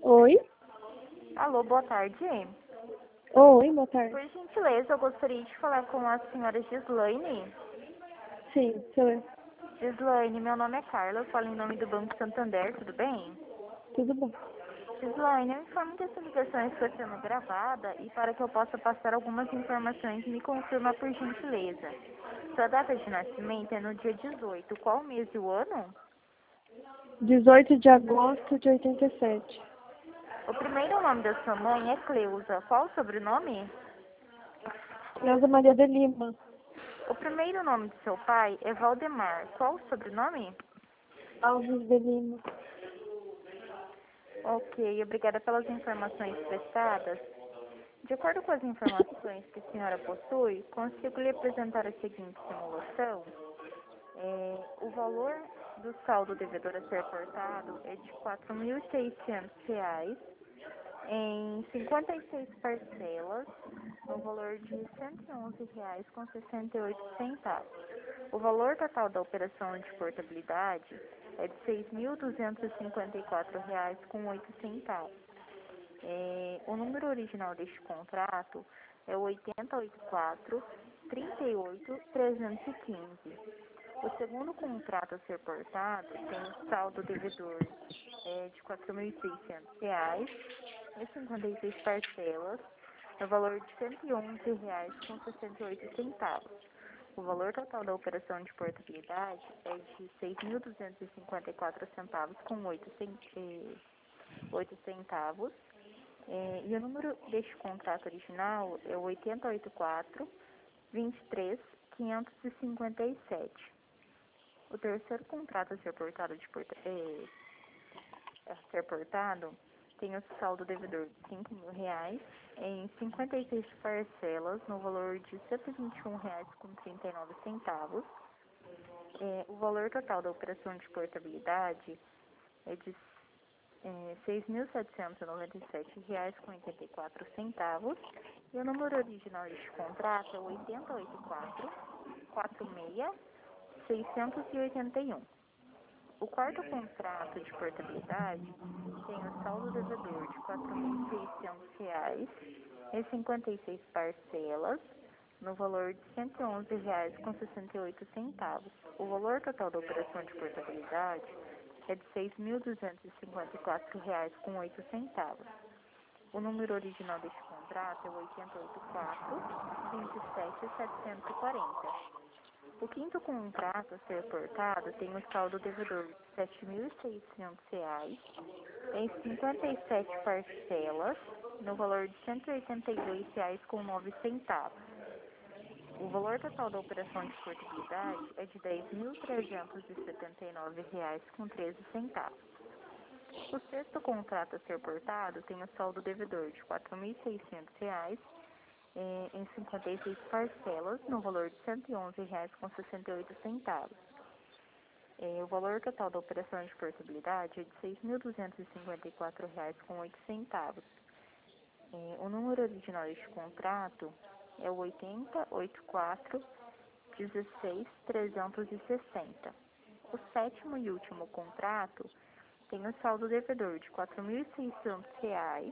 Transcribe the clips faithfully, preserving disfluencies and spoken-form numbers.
Oi? Alô, boa tarde. Oi, boa tarde. Por gentileza, eu gostaria de falar com a senhora Gislaine. Sim, sou eu. Gislaine, meu nome é Carla, eu falo em nome do Banco Santander, tudo bem? Tudo bom? Gislaine, eu informo que essa ligação está sendo gravada e para que eu possa passar algumas informações, me confirma por gentileza. Sua data de nascimento é no dia dezoito. Qual o mês e o ano? dezoito de agosto de oitenta e sete. O primeiro nome da sua mãe é Cleusa. Qual o sobrenome? Cleusa Maria de Lima. O primeiro nome de seu pai é Valdemar. Qual o sobrenome? Alves de Lima. Ok, obrigada pelas informações prestadas. De acordo com as informações que a senhora possui, consigo lhe apresentar a seguinte simulação. É, o valor do saldo devedor a ser cortado é de quatro mil e seiscentos reais em cinquenta e seis parcelas, no valor de cento e onze reais com sessenta e oito centavos. O valor total da operação de portabilidade é de seis mil duzentos e cinquenta e quatro reais com oito centavos. É, o número original deste contrato é o oitenta e oitenta e quatro, trinta e oito, trezentos e quinze. O segundo contrato a ser portado tem o saldo devedor é, de quatro mil e seiscentos reais em cinquenta e seis parcelas, no valor de cento e onze reais com sessenta e oito centavos. O valor total da operação de portabilidade é de seis mil duzentos e cinquenta e quatro centavos com oito centavos. É, e o número deste contrato original é o oitenta e oitenta e quatro, vinte e três, quinhentos e cinquenta e sete. O terceiro contrato a ser portado, de porta, é, a ser portado tem o saldo devedor de cinco mil reais em cinquenta e seis parcelas no valor de cento e vinte e um reais com trinta e nove centavos. É, o valor total da operação de portabilidade é de é, seis mil setecentos e noventa e sete reais com oitenta e quatro centavos. E o número original deste contrato é o oitenta e oitenta e quatro, quarenta e seis, seiscentos e oitenta e um. O quarto contrato de portabilidade tem o saldo devedor de quatro mil e seiscentos reais em cinquenta e seis parcelas, no valor de cento e onze reais com sessenta e oito centavos. O valor total da operação de portabilidade é de seis mil duzentos e cinquenta e quatro reais com oito centavos. O número original deste contrato é o oitenta e oitenta e quatro, vinte e sete, setecentos e quarenta. O quinto contrato a ser portado tem o saldo devedor de sete mil e seiscentos reais em cinquenta e sete parcelas, no valor de cento e oitenta e dois reais com nove centavos. O valor total da operação de portabilidade é de dez mil trezentos e setenta e nove reais com treze centavos. O sexto contrato a ser portado tem o saldo devedor de quatro mil e seiscentos reais em cinquenta e seis parcelas, no valor de cento e onze reais com sessenta e oito centavos. É, o valor total da operação de portabilidade é de seis mil duzentos e cinquenta e quatro reais com oito centavos. É, o número original deste contrato é o oitenta, oitenta e quatro, dezesseis, trezentos e sessenta. O sétimo e último contrato tem o saldo devedor de quatro mil e seiscentos reais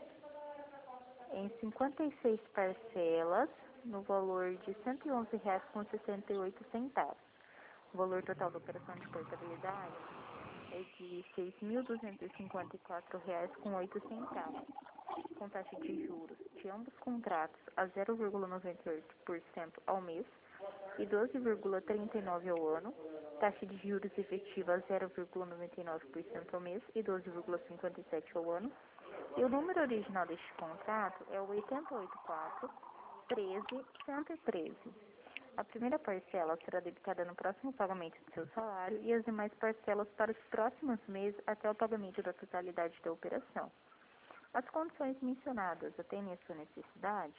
em cinquenta e seis parcelas, no valor de cento e onze reais com sessenta e oito centavos. O valor total da operação de portabilidade é de seis mil duzentos e cinquenta e quatro reais com oito centavos, com taxa de juros de ambos contratos a zero vírgula noventa e oito por cento ao mês e doze vírgula trinta e nove por cento ao ano, taxa de juros efetiva a zero vírgula noventa e nove por cento ao mês e doze vírgula cinquenta e sete por cento ao ano. E o número original deste contrato é o oitenta e oitenta e quatro, treze, cento e treze. A primeira parcela será debitada no próximo pagamento do seu salário e as demais parcelas para os próximos meses até o pagamento da totalidade da operação. As condições mencionadas atendem a sua necessidade?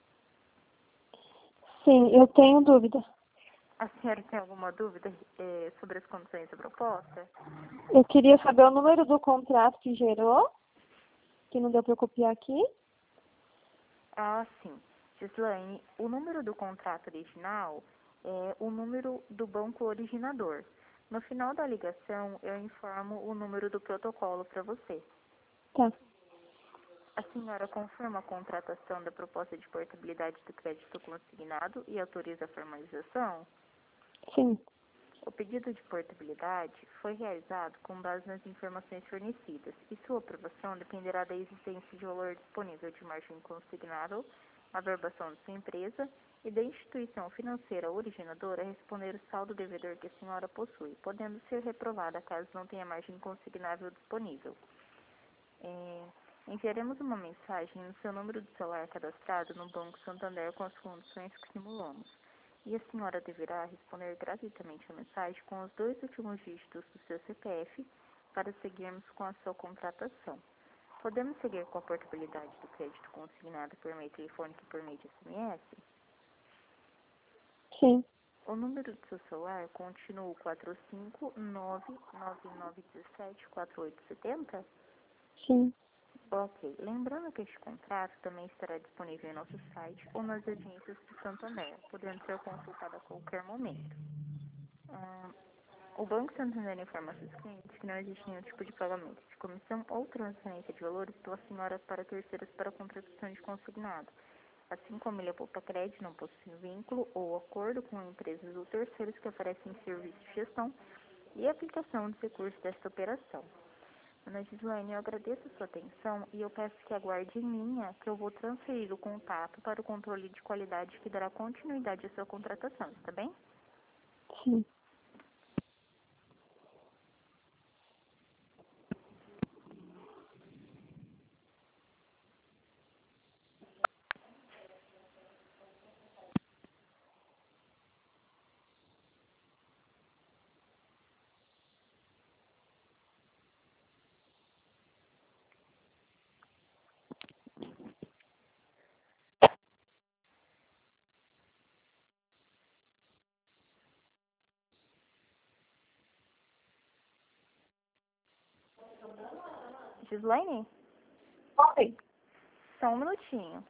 Sim, eu tenho dúvida. A senhora tem alguma dúvida eh, sobre as condições da proposta? Eu queria saber o número do contrato que gerou, que não deu para eu copiar aqui. Ah, sim. Gislaine, o número do contrato original é o número do banco originador. No final da ligação, eu informo o número do protocolo para você. Tá. A senhora confirma a contratação da proposta de portabilidade do crédito consignado e autoriza a formalização? Sim. O pedido de portabilidade foi realizado com base nas informações fornecidas e sua aprovação dependerá da existência de valor disponível de margem consignado, a verbação de sua empresa e da instituição financeira originadora responder o saldo devedor que a senhora possui, podendo ser reprovada caso não tenha margem consignável disponível. É, enviaremos uma mensagem no seu número de celular cadastrado no Banco Santander com as condições que simulamos. E a senhora deverá responder gratuitamente a mensagem com os dois últimos dígitos do seu C P F para seguirmos com a sua contratação. Podemos seguir com a portabilidade do crédito consignado por meio telefônico e por meio de S M S? Sim. O número do seu celular continua o quatro cinco nove nove nove um sete quatro oito sete zero? Sim. Ok. Lembrando que este contrato também estará disponível em nosso site ou nas agências do Santander, podendo ser consultado a qualquer momento. Ah, o Banco Santander informa seus clientes que não existe nenhum tipo de pagamento de comissão ou transferência de valores pela senhora para terceiros para a contratação de consignado, assim como ele aponta crédito, não possui vínculo ou acordo com empresas ou terceiros que oferecem serviço de gestão e aplicação dos recursos desta operação. Dona Gislaine, eu agradeço a sua atenção e eu peço que aguarde em linha que eu vou transferir o contato para o controle de qualidade que dará continuidade à sua contratação, está bem? Sim. Gislaine? Oi. Só um minutinho.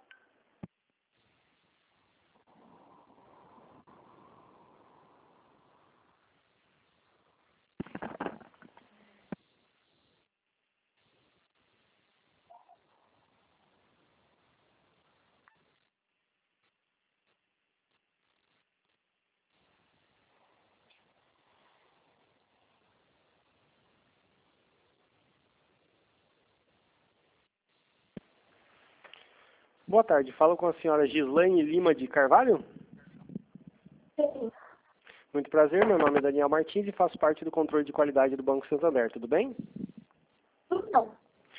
Boa tarde, falo com a senhora Gislaine Lima de Carvalho? Sim. Muito prazer, meu nome é Daniel Martins e faço parte do controle de qualidade do Banco Santander, tudo bem? Então.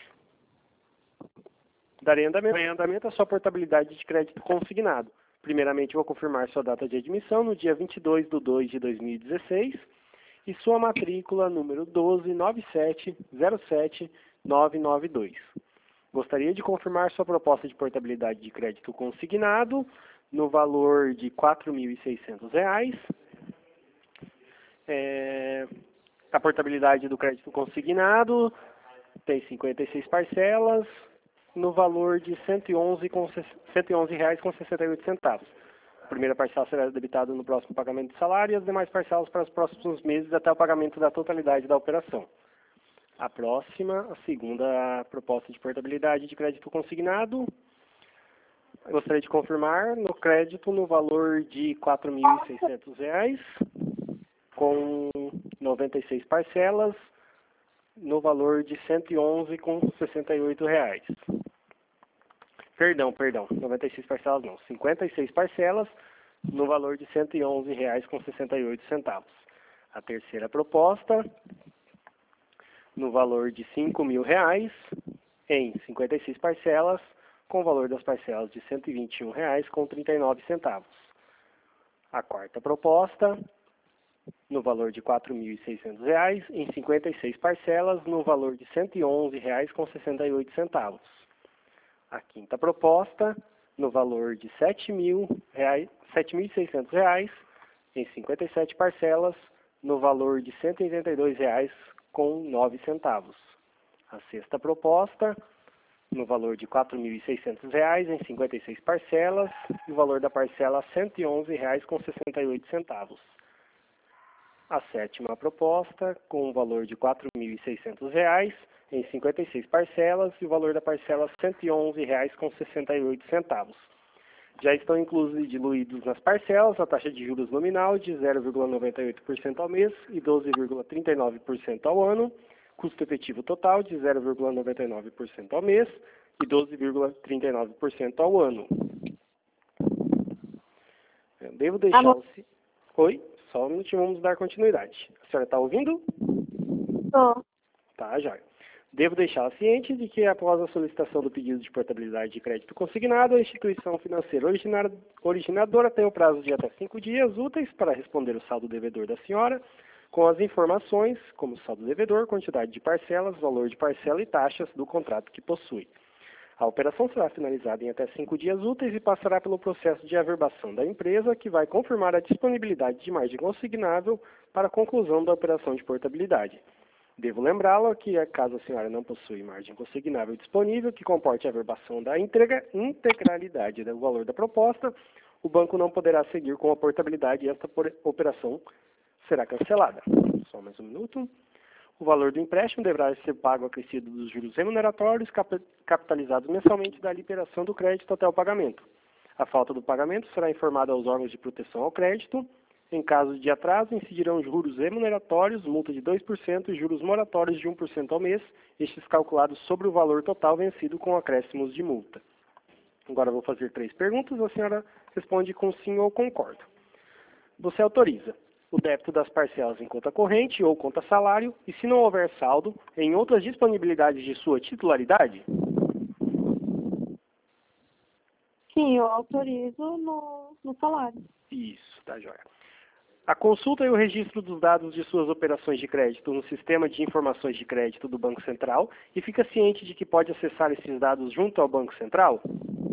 Darei andamento, darei andamento à sua portabilidade de crédito consignado. Primeiramente, vou confirmar sua data de admissão no dia vinte e dois de dois de dois mil e dezesseis e sua matrícula número doze nove sete zero sete nove nove dois. Gostaria de confirmar sua proposta de portabilidade de crédito consignado no valor de quatro mil e seiscentos reais. É, a portabilidade do crédito consignado tem cinquenta e seis parcelas no valor de cento e onze reais com sessenta e oito centavos. A primeira parcela será debitada no próximo pagamento de salário e as demais parcelas para os próximos meses até o pagamento da totalidade da operação. A próxima, a segunda proposta de portabilidade de crédito consignado, eu gostaria de confirmar no crédito no valor de quatro mil e seiscentos reais, com noventa e seis parcelas, no valor de cento e onze com sessenta e oito reais. Perdão, perdão, noventa e seis parcelas não, cinquenta e seis parcelas, no valor de cento e onze reais com sessenta e oito centavos. A terceira proposta, no valor de cinco mil reais, em cinquenta e seis parcelas, com o valor das parcelas de cento e vinte e um reais com trinta e nove centavos. A quarta proposta, no valor de quatro mil e seiscentos reais, em cinquenta e seis parcelas, no valor de cento e onze reais com sessenta e oito centavos. A quinta proposta, no valor de sete mil e seiscentos reais, em cinquenta e sete parcelas, no valor de cento e oitenta e dois reais com nove centavos. A sexta proposta, no valor de quatro mil e seiscentos reais, em cinquenta e seis parcelas, e o valor da parcela cento e onze reais com sessenta e oito centavos. A sétima proposta, com o valor de quatro mil e seiscentos reais, em cinquenta e seis parcelas e o valor da parcela cento e onze reais com sessenta e oito centavos. Já estão inclusos e diluídos nas parcelas a taxa de juros nominal de zero vírgula noventa e oito por cento ao mês e doze vírgula trinta e nove por cento ao ano, custo efetivo total de zero vírgula noventa e nove por cento ao mês e doze vírgula trinta e nove por cento ao ano. Eu devo deixar Alô? o... Oi? Só um minutinho, vamos dar continuidade. A senhora está ouvindo? Tô. Tá, jóia. Devo deixá-la ciente de que, após a solicitação do pedido de portabilidade de crédito consignado, a instituição financeira originar- originadora tem o prazo de até cinco dias úteis para responder o saldo devedor da senhora, com as informações, como saldo devedor, quantidade de parcelas, valor de parcela e taxas do contrato que possui. A operação será finalizada em até cinco dias úteis e passará pelo processo de averbação da empresa, que vai confirmar a disponibilidade de margem consignável para a conclusão da operação de portabilidade. Devo lembrá-la que, caso a senhora não possui margem consignável disponível que comporte a averbação da integra- integralidade do valor da proposta, o banco não poderá seguir com a portabilidade e esta por- operação será cancelada. Só mais um minuto. O valor do empréstimo deverá ser pago acrescido dos juros remuneratórios cap- capitalizados mensalmente da liberação do crédito até o pagamento. A falta do pagamento será informada aos órgãos de proteção ao crédito. Em caso de atraso, incidirão juros remuneratórios, multa de dois por cento e juros moratórios de um por cento ao mês, estes calculados sobre o valor total vencido com acréscimos de multa. Agora vou fazer três perguntas, a senhora responde com sim ou concordo. Você autoriza o débito das parcelas em conta corrente ou conta salário e, se não houver saldo, em outras disponibilidades de sua titularidade? Sim, eu autorizo no, no salário. Isso, tá joia. A consulta e o registro dos dados de suas operações de crédito no Sistema de Informações de Crédito do Banco Central e fica ciente de que pode acessar esses dados junto ao Banco Central?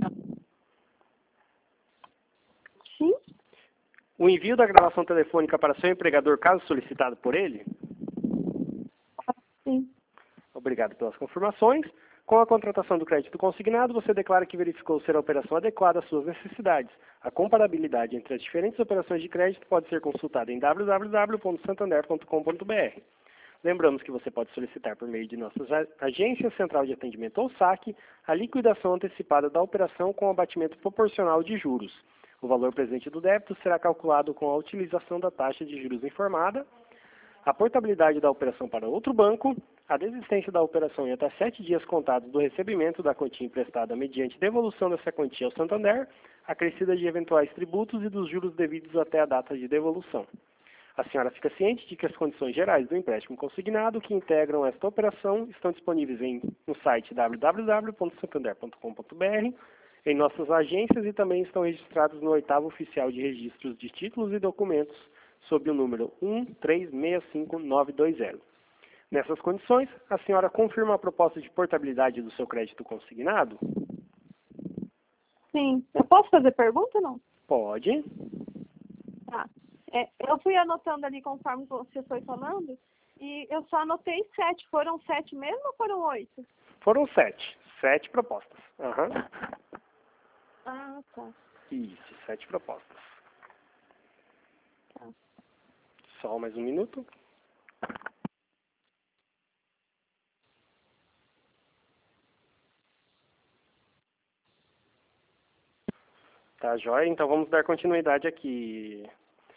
Sim? O envio da gravação telefônica para seu empregador, caso solicitado por ele? Sim. Obrigado pelas confirmações. Com a contratação do crédito consignado, você declara que verificou ser a operação adequada às suas necessidades. A comparabilidade entre as diferentes operações de crédito pode ser consultada em w w w ponto santander ponto com ponto b r. Lembramos que você pode solicitar por meio de nossas agências, Central de Atendimento ou saque, a liquidação antecipada da operação com abatimento proporcional de juros. O valor presente do débito será calculado com a utilização da taxa de juros informada, a portabilidade da operação para outro banco, a desistência da operação em até sete dias contados do recebimento da quantia emprestada mediante devolução dessa quantia ao Santander, acrescida de eventuais tributos e dos juros devidos até a data de devolução. A senhora fica ciente de que as condições gerais do empréstimo consignado que integram esta operação estão disponíveis em, no site w w w ponto santander ponto com ponto b r, em nossas agências e também estão registrados no oitavo oficial de registros de títulos e documentos sob o número um três seis cinco nove dois zero. Nessas condições, a senhora confirma a proposta de portabilidade do seu crédito consignado? Sim. Eu posso fazer pergunta ou não? Pode. Tá. É, eu fui anotando ali conforme você foi falando e eu só anotei sete. Foram sete mesmo ou foram oito? Foram sete. Sete propostas. Aham. Ah, tá. Isso, sete propostas. Tá. Só mais um minuto. Tá, joia? Então vamos dar continuidade aqui.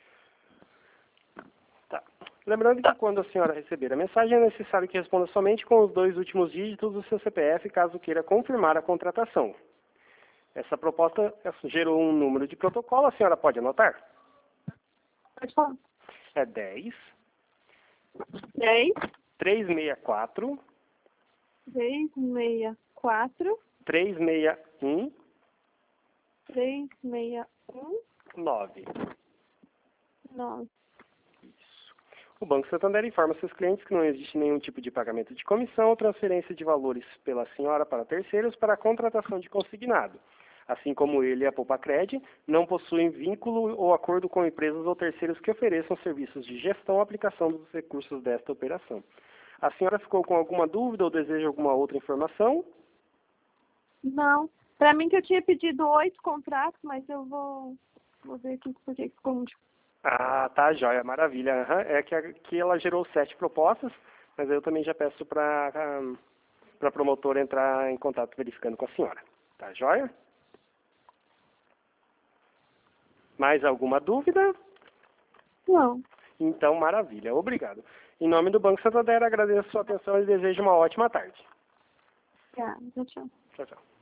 Tá. Lembrando que quando a senhora receber a mensagem, é necessário que responda somente com os dois últimos dígitos do seu C P F, caso queira confirmar a contratação. Essa proposta gerou um número de protocolo, a senhora pode anotar? Pode falar. É dez, dez, trezentos e sessenta e quatro, três seis quatro, trezentos e sessenta e um, três seis um, nove. nove. Isso. O Banco Santander informa seus clientes que não existe nenhum tipo de pagamento de comissão ou transferência de valores pela senhora para terceiros para a contratação de consignado. Assim como ele e a Poupacred, não possuem vínculo ou acordo com empresas ou terceiros que ofereçam serviços de gestão ou aplicação dos recursos desta operação. A senhora ficou com alguma dúvida ou deseja alguma outra informação? Não. Para mim que eu tinha pedido oito contratos, mas eu vou, vou ver aqui porque ficou muito. Ah, tá, joia, maravilha. Uhum. É que aqui ela gerou sete propostas, mas eu também já peço para para a promotora entrar em contato verificando com a senhora. Tá joia? Mais alguma dúvida? Não. Então, maravilha. Obrigado. Em nome do Banco Santander, agradeço a sua atenção e desejo uma ótima tarde. Tá, tchau, tchau. Tchau, tchau.